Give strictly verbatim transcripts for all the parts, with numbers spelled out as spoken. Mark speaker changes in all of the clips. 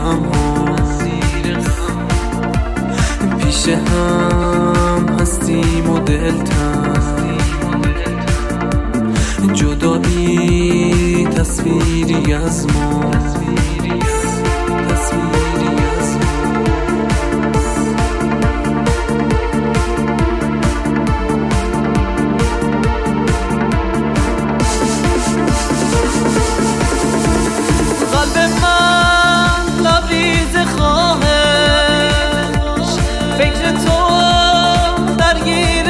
Speaker 1: غم ها، پیش هم هستیم و دلتنگ، جدایی تصویری از ما، تصویری از ما. قلب من لبریز خواهش، فکر تو درگیر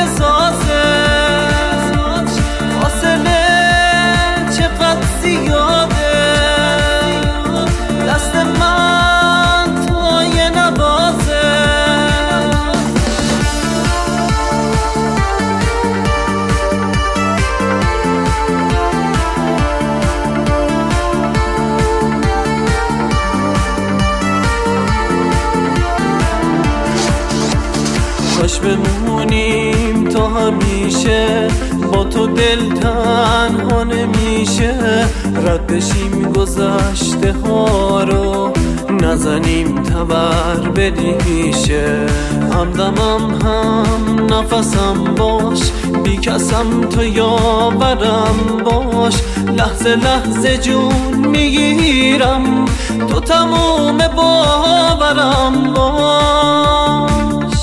Speaker 1: سازش، فاصله چقدر زیاده، دست من توی نبازه. کاش بمونیم تا همیشه، با تو دل تنها نمیشه، رد بشیم گذشته ها رو، نزنیم تبر به ریشه. همدمم هم نفسم باش، بی کسم تو یاورم باش، لحظه لحظه جون میگیرم، تو تموم باورم باش.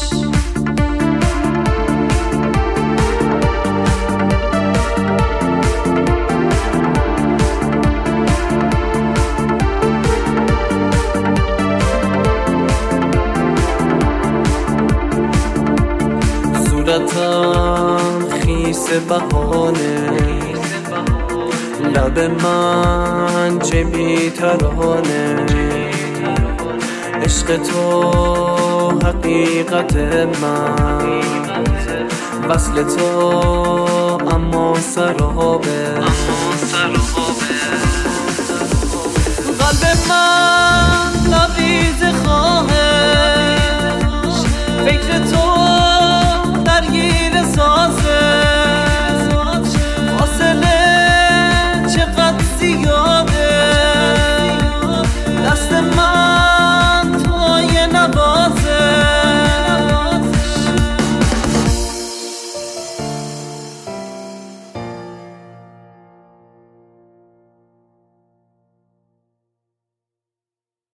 Speaker 1: صورتم خیس بهانه، لب من چه بی ترانه، عشق تو حقیقت من، وصل تو اما سرابه. قلب من